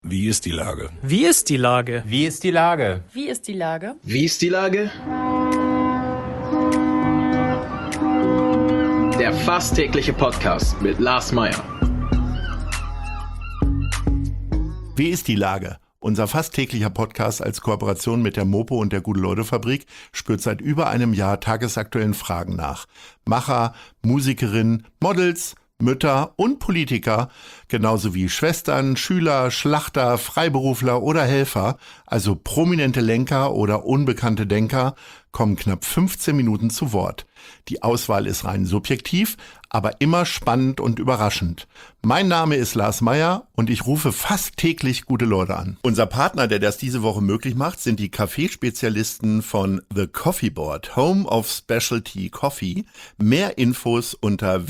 Wie ist die Lage? Wie ist die Lage? Wie ist die Lage? Wie ist die Lage? Wie ist die Lage? Der fast tägliche Podcast mit Lars Meyer. Wie ist die Lage? Unser fast täglicher Podcast als Kooperation mit der Mopo und der Gute-Leute-Fabrik spürt seit über einem Jahr tagesaktuellen Fragen nach. Macher, Musikerinnen, Models, Mütter und Politiker, genauso wie Schwestern, Schüler, Schlachter, Freiberufler oder Helfer, also prominente Lenker oder unbekannte Denker, kommen knapp 15 Minuten zu Wort. Die Auswahl ist rein subjektiv, aber immer spannend und überraschend. Mein Name ist Lars Meyer und ich rufe fast täglich gute Leute an. Unser Partner, der das diese Woche möglich macht, sind die Kaffeespezialisten von The Coffee Board, Home of Specialty Coffee. Mehr Infos unter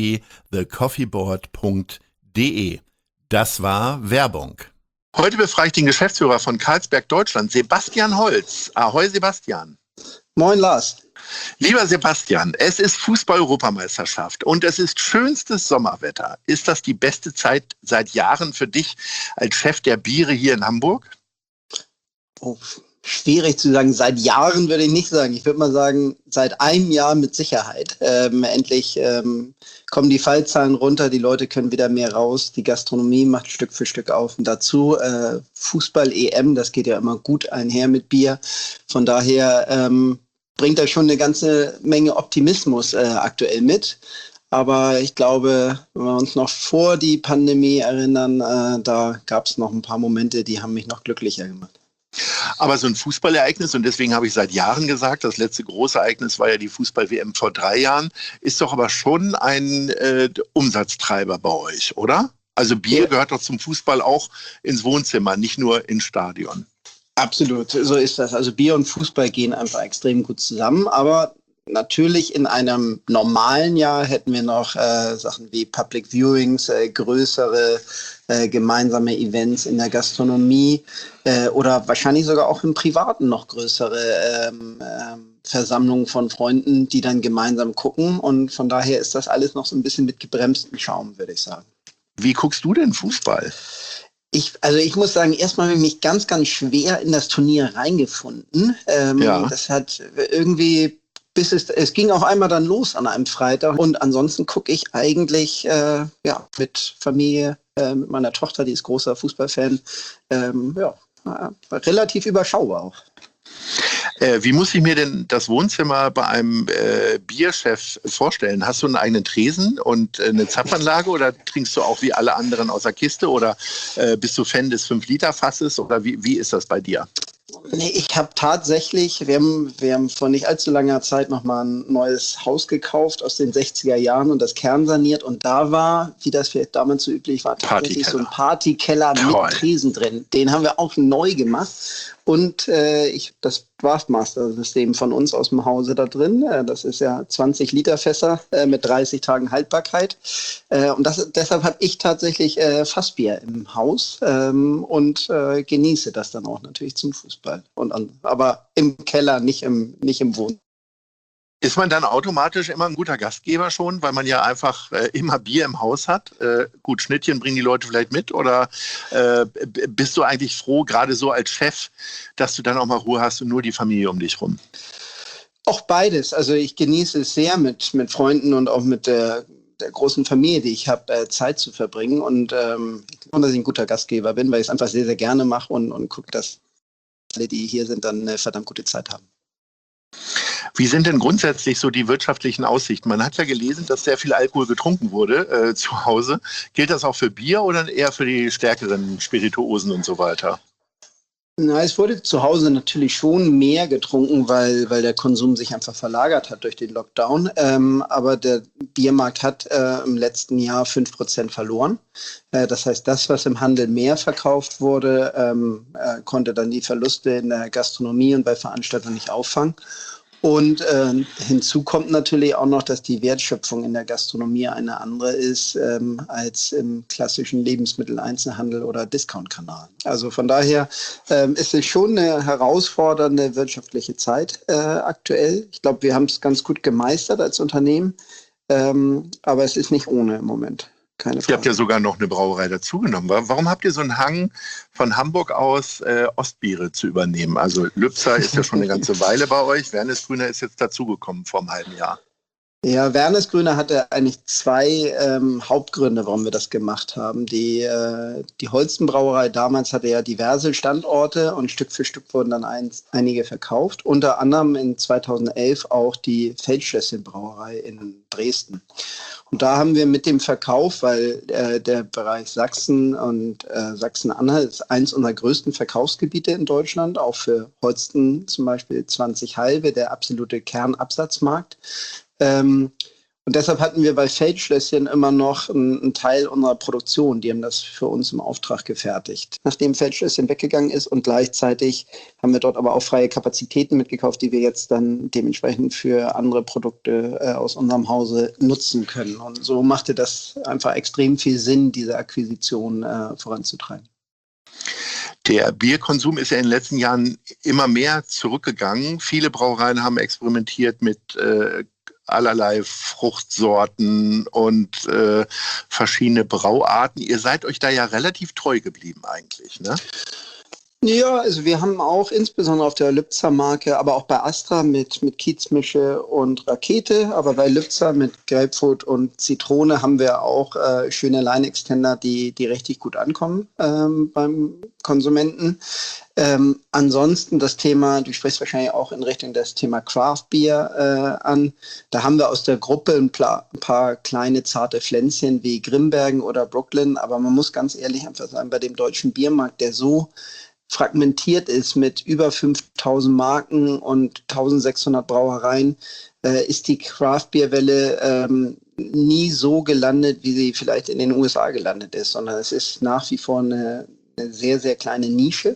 www.thecoffeeboard.de. Das war Werbung. Heute befrage ich den Geschäftsführer von Carlsberg Deutschland, Sebastian Holz. Ahoi, Sebastian. Moin, Lars. Lieber Sebastian, es ist Fußball-Europameisterschaft und es ist schönstes Sommerwetter. Ist das die beste Zeit seit Jahren für dich als Chef der Biere hier in Hamburg? Oh, schwierig zu sagen. Seit Jahren würde ich nicht sagen. Ich würde mal sagen, seit einem Jahr mit Sicherheit. Endlich kommen die Fallzahlen runter, die Leute können wieder mehr raus, die Gastronomie macht Stück für Stück auf. Und dazu Fußball-EM, das geht ja immer gut einher mit Bier. Von daher bringt das schon eine ganze Menge Optimismus aktuell mit. Aber ich glaube, wenn wir uns noch vor die Pandemie erinnern, da gab es noch ein paar Momente, die haben mich noch glücklicher gemacht. Aber so ein Fußballereignis, und deswegen habe ich seit Jahren gesagt, das letzte große Ereignis war ja die Fußball-WM vor 3 Jahren, ist doch aber schon ein Umsatztreiber bei euch, oder? Also Bier gehört doch zum Fußball auch ins Wohnzimmer, nicht nur ins Stadion. Absolut, so ist das. Also Bier und Fußball gehen einfach extrem gut zusammen, aber natürlich in einem normalen Jahr hätten wir noch Sachen wie Public Viewings, größere gemeinsame Events in der Gastronomie oder wahrscheinlich sogar auch im Privaten noch größere Versammlungen von Freunden, die dann gemeinsam gucken. Und von daher ist das alles noch so ein bisschen mit gebremstem Schaum, würde ich sagen. Wie guckst du denn Fußball? Ich muss sagen, erstmal habe ich mich ganz, ganz schwer in das Turnier reingefunden. Das hat irgendwie, es ging auch einmal dann los an einem Freitag. Und ansonsten gucke ich eigentlich mit Familie, mit meiner Tochter, die ist großer Fußballfan, relativ überschaubar auch. Wie muss ich mir denn das Wohnzimmer bei einem Bierchef vorstellen? Hast du einen eigenen Tresen und eine Zapfanlage oder trinkst du auch wie alle anderen aus der Kiste oder bist du Fan des 5-Liter-Fasses oder wie ist das bei dir? Nee, ich habe tatsächlich, wir haben vor nicht allzu langer Zeit nochmal ein neues Haus gekauft aus den 60er Jahren und das Kern saniert und da war, wie das vielleicht damals so üblich war, tatsächlich so ein Partykeller mit Tresen drin. Den haben wir auch neu gemacht und das Draftmaster-System von uns aus dem Hause da drin, das ist ja 20 Liter Fässer mit 30 Tagen Haltbarkeit und deshalb habe ich tatsächlich Fassbier im Haus und genieße das dann auch natürlich zum Fußball. Aber im Keller, nicht im Wohnzimmer. Ist man dann automatisch immer ein guter Gastgeber schon, weil man ja einfach immer Bier im Haus hat? Gut, Schnittchen bringen die Leute vielleicht mit oder bist du eigentlich froh, gerade so als Chef, dass du dann auch mal Ruhe hast und nur die Familie um dich rum? Auch beides. Also ich genieße es sehr mit Freunden und auch mit der großen Familie, die ich habe, Zeit zu verbringen und dass ich ein guter Gastgeber bin, weil ich es einfach sehr, sehr gerne mache und gucke, dass alle, die hier sind, dann eine verdammt gute Zeit haben. Wie sind denn grundsätzlich so die wirtschaftlichen Aussichten? Man hat ja gelesen, dass sehr viel Alkohol getrunken wurde zu Hause. Gilt das auch für Bier oder eher für die stärkeren Spirituosen und so weiter? Na, es wurde zu Hause natürlich schon mehr getrunken, weil der Konsum sich einfach verlagert hat durch den Lockdown. Aber der Biermarkt hat im letzten Jahr 5% verloren. Das heißt, das, was im Handel mehr verkauft wurde, konnte dann die Verluste in der Gastronomie und bei Veranstaltungen nicht auffangen. Und hinzu kommt natürlich auch noch, dass die Wertschöpfung in der Gastronomie eine andere ist als im klassischen Lebensmitteleinzelhandel oder Discount-Kanal. Also von daher ist es schon eine herausfordernde wirtschaftliche Zeit aktuell. Ich glaube, wir haben es ganz gut gemeistert als Unternehmen, aber es ist nicht ohne im Moment. keine Ihr habt ja Frage. sogar noch eine Brauerei dazugenommen. Warum habt ihr so einen Hang von Hamburg aus Ostbiere zu übernehmen? Also Lübzer ist ja schon eine ganze Weile bei euch. Wernesgrüner ist jetzt dazugekommen vor einem halben Jahr. Ja, Wernesgrüner hatte eigentlich zwei Hauptgründe, warum wir das gemacht haben. Die Holstenbrauerei damals hatte ja diverse Standorte und Stück für Stück wurden dann einige verkauft. Unter anderem in 2011 auch die Feldschlösschen-Brauerei in Dresden. Und da haben wir mit dem Verkauf, weil der Bereich Sachsen und Sachsen-Anhalt ist eins unserer größten Verkaufsgebiete in Deutschland, auch für Holsten zum Beispiel 20 Halbe, der absolute Kernabsatzmarkt. Und deshalb hatten wir bei Feldschlösschen immer noch einen Teil unserer Produktion. Die haben das für uns im Auftrag gefertigt. Nachdem Feldschlösschen weggegangen ist und gleichzeitig haben wir dort aber auch freie Kapazitäten mitgekauft, die wir jetzt dann dementsprechend für andere Produkte aus unserem Hause nutzen können. Und so machte das einfach extrem viel Sinn, diese Akquisition voranzutreiben. Der Bierkonsum ist ja in den letzten Jahren immer mehr zurückgegangen. Viele Brauereien haben experimentiert mit allerlei Fruchtsorten und verschiedene Brauarten. Ihr seid euch da ja relativ treu geblieben eigentlich, ne? Ja, also wir haben auch insbesondere auf der Lübzer-Marke, aber auch bei Astra mit Kiezmische und Rakete, aber bei Lübzer mit Grapefruit und Zitrone haben wir auch schöne Line-Extender, die richtig gut ankommen beim Konsumenten. Ansonsten das Thema, du sprichst wahrscheinlich auch in Richtung das Thema Craft Beer an. Da haben wir aus der Gruppe ein paar kleine zarte Pflänzchen wie Grimbergen oder Brooklyn, aber man muss ganz ehrlich einfach sagen, bei dem deutschen Biermarkt, der so fragmentiert ist mit über 5000 Marken und 1600 Brauereien, ist die Craft-Bier-Welle nie so gelandet, wie sie vielleicht in den USA gelandet ist, sondern es ist nach wie vor eine sehr, sehr kleine Nische.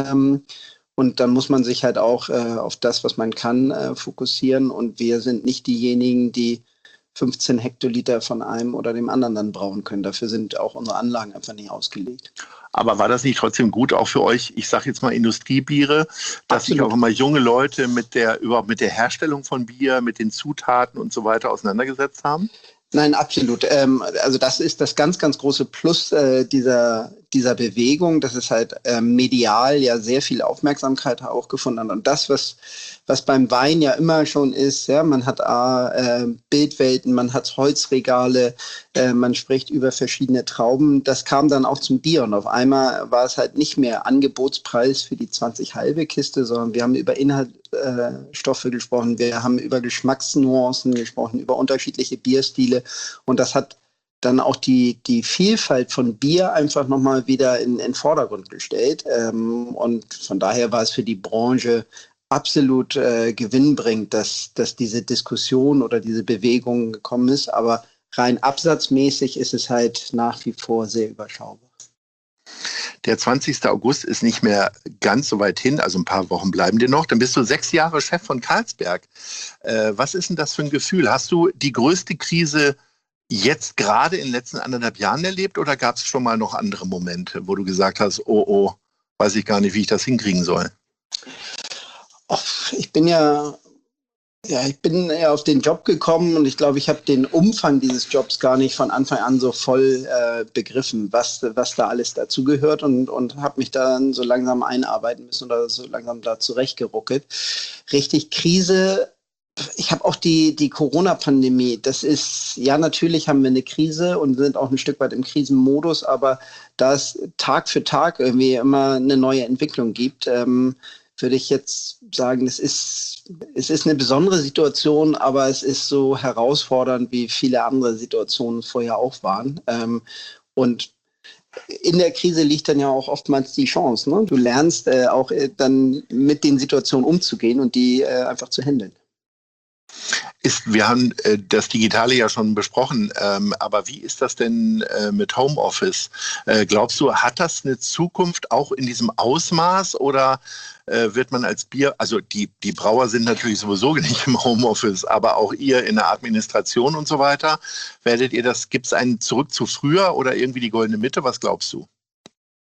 Und dann muss man sich halt auch auf das, was man kann, fokussieren. Und wir sind nicht diejenigen, die 15 Hektoliter von einem oder dem anderen dann brauen können. Dafür sind auch unsere Anlagen einfach nicht ausgelegt. Aber war das nicht trotzdem gut auch für euch, ich sage jetzt mal Industriebiere, dass sich auch immer junge Leute überhaupt mit der Herstellung von Bier, mit den Zutaten und so weiter auseinandergesetzt haben? Nein, absolut. Also das ist das ganz, ganz große Plus dieser Bewegung, dass es halt medial ja sehr viel Aufmerksamkeit auch gefunden hat. Und das, was beim Wein ja immer schon ist, ja, man hat Bildwelten, man hat Holzregale, man spricht über verschiedene Trauben. Das kam dann auch zum Bier und auf einmal war es halt nicht mehr Angebotspreis für die 20 halbe Kiste, sondern wir haben über Inhaltsstoffe gesprochen, wir haben über Geschmacksnuancen gesprochen, über unterschiedliche Bierstile und das hat dann auch die Vielfalt von Bier einfach nochmal wieder in den Vordergrund gestellt. Und von daher war es für die Branche absolut gewinnbringend, dass diese Diskussion oder diese Bewegung gekommen ist. Aber rein absatzmäßig ist es halt nach wie vor sehr überschaubar. Der 20. August ist nicht mehr ganz so weit hin, also ein paar Wochen bleiben dir noch. Dann bist du 6 Jahre Chef von Carlsberg. Was ist denn das für ein Gefühl? Hast du die größte Krise jetzt gerade in den letzten 1,5 Jahren erlebt oder gab es schon mal noch andere Momente, wo du gesagt hast, oh, weiß ich gar nicht, wie ich das hinkriegen soll? Ich bin ja auf den Job gekommen und ich glaube, ich habe den Umfang dieses Jobs gar nicht von Anfang an so voll begriffen, was da alles dazugehört und habe mich dann so langsam einarbeiten müssen oder so langsam da zurechtgeruckelt. Richtig Krise. Ich habe auch die Corona-Pandemie, das ist, ja natürlich haben wir eine Krise und sind auch ein Stück weit im Krisenmodus, aber da es Tag für Tag irgendwie immer eine neue Entwicklung gibt, würde ich jetzt sagen, es ist eine besondere Situation, aber es ist so herausfordernd, wie viele andere Situationen vorher auch waren. Und in der Krise liegt dann ja auch oftmals die Chance, ne? Du lernst auch dann mit den Situationen umzugehen und die einfach zu handeln. Wir haben das Digitale ja schon besprochen, aber wie ist das denn mit Homeoffice? Glaubst du, hat das eine Zukunft auch in diesem Ausmaß oder wird man als also die Brauer sind natürlich sowieso nicht im Homeoffice, aber auch ihr in der Administration und so weiter, gibt es einen zurück zu früher oder irgendwie die goldene Mitte? Was glaubst du?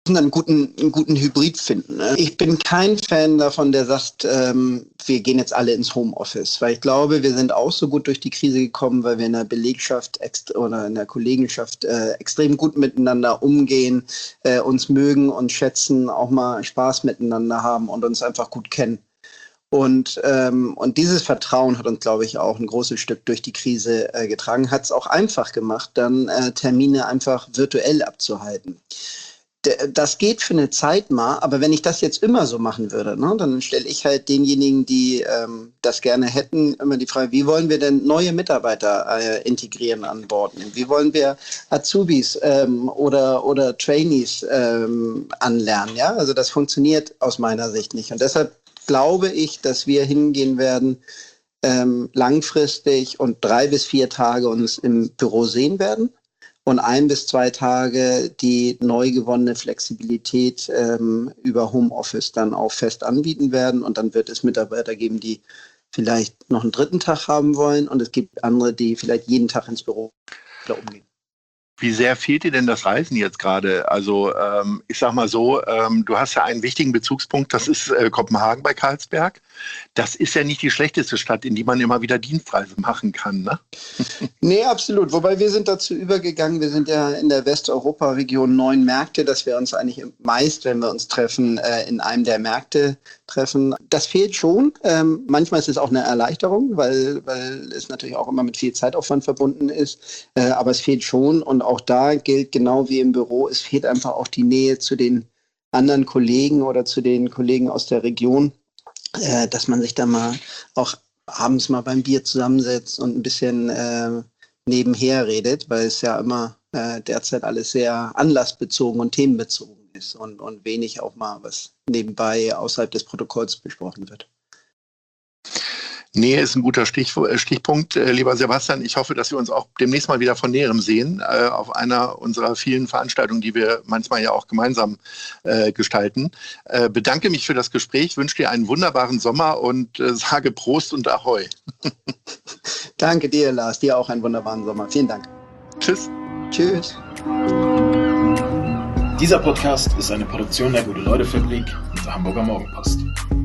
müssen einen guten Hybrid finden. Ne? Ich bin kein Fan davon, der sagt, wir gehen jetzt alle ins Homeoffice, weil ich glaube, wir sind auch so gut durch die Krise gekommen, weil wir in der Belegschaft oder in der Kollegenschaft extrem gut miteinander umgehen, uns mögen und schätzen, auch mal Spaß miteinander haben und uns einfach gut kennen. Und dieses Vertrauen hat uns, glaube ich, auch ein großes Stück durch die Krise getragen, hat es auch einfach gemacht, dann Termine einfach virtuell abzuhalten. Das geht für eine Zeit mal, aber wenn ich das jetzt immer so machen würde, ne, dann stelle ich halt denjenigen, die das gerne hätten, immer die Frage, wie wollen wir denn neue Mitarbeiter integrieren an Bord nehmen? Wie wollen wir Azubis oder Trainees anlernen? Ja? Also das funktioniert aus meiner Sicht nicht. Und deshalb glaube ich, dass wir hingehen werden, langfristig und 3 bis 4 Tage uns im Büro sehen werden. Und 1 bis 2 Tage die neu gewonnene Flexibilität über Homeoffice dann auch fest anbieten werden. Und dann wird es Mitarbeiter geben, die vielleicht noch einen 3. Tag haben wollen. Und es gibt andere, die vielleicht jeden Tag ins Büro umgehen. Wie sehr fehlt dir denn das Reisen jetzt gerade? Also ich sag mal so, du hast ja einen wichtigen Bezugspunkt, das ist Kopenhagen bei Carlsberg. Das ist ja nicht die schlechteste Stadt, in die man immer wieder Dienstreisen machen kann, ne? Nee, absolut. Wobei wir sind dazu übergegangen, wir sind ja in der Westeuropa-Region 9 Märkte, dass wir uns eigentlich meist, wenn wir uns treffen, in einem der Märkte treffen. Das fehlt schon. Manchmal ist es auch eine Erleichterung, weil es natürlich auch immer mit viel Zeitaufwand verbunden ist. Aber es fehlt schon. Und auch da gilt genau wie im Büro, es fehlt einfach auch die Nähe zu den anderen Kollegen oder zu den Kollegen aus der Region, dass man sich da mal auch abends mal beim Bier zusammensetzt und ein bisschen nebenher redet, weil es ja immer derzeit alles sehr anlassbezogen und themenbezogen ist und wenig auch mal was nebenbei außerhalb des Protokolls besprochen wird. Nähe ist ein guter Stichpunkt, lieber Sebastian. Ich hoffe, dass wir uns auch demnächst mal wieder von Näherem sehen, auf einer unserer vielen Veranstaltungen, die wir manchmal ja auch gemeinsam gestalten. Bedanke mich für das Gespräch, wünsche dir einen wunderbaren Sommer und sage Prost und Ahoi. Danke dir, Lars. Dir auch einen wunderbaren Sommer. Vielen Dank. Tschüss. Tschüss. Dieser Podcast ist eine Produktion der Gute-Leute-Fabrik und der Hamburger Morgenpost.